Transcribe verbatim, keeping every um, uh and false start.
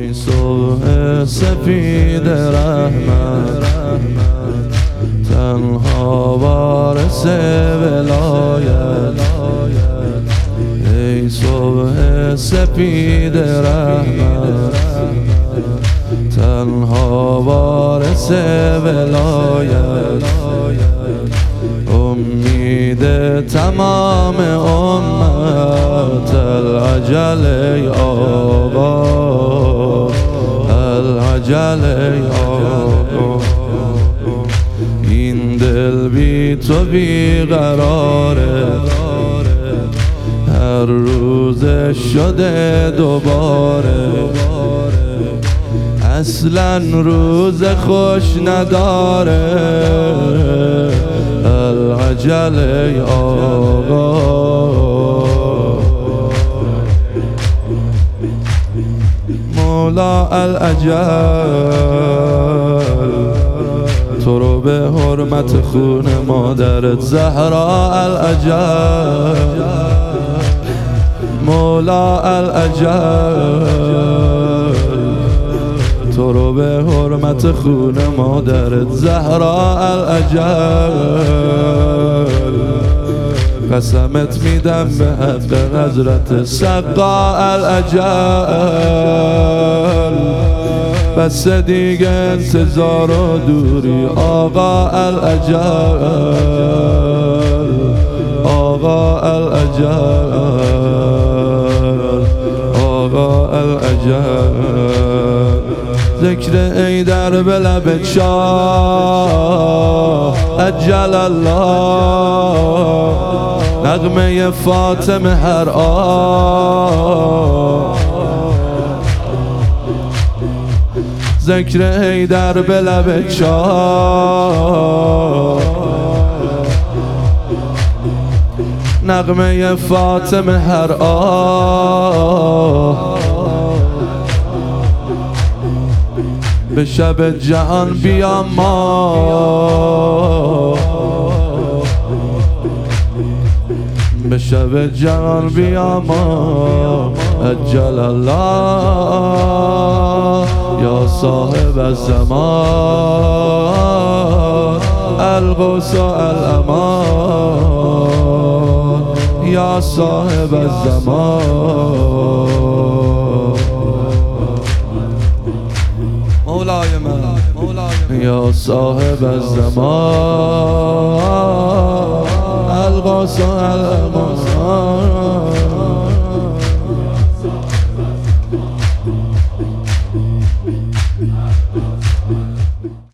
ای صبح سپید رحمت تنها وارث ولایت، ای صبح سپید رحمت تنها وارث ولایت، امید تمام امت العجل ای آقا، العجل ای آقا. این دل بی تو بی قراره، هر روز شده دوباره، اصلا روز خوش نداره، العجل ای آقا. مولا العجل تو رو به حرمت خون مادرت زهرا العجل، مولا العجل تو رو به حرمت خون مادرت زهرا العجل، قسمت میدم به حق حضرت سقا العجل، بس دیگه انتظار و دوری آقا العجل، آقا العجل، آقا العجل. ذکر ایدر به لب شاه عجل الله، نغمه فاطمه هر آه، ذکر ایدر به لب شاه، نغمه فاطمه هر آه، به شب جهان بیا ما، به شب جهان بیا ما عجل الله، یا صاحب الزمان الغوث الامان، یا صاحب الزمان. مولای من یا صاحب الزمان الغوث الامان.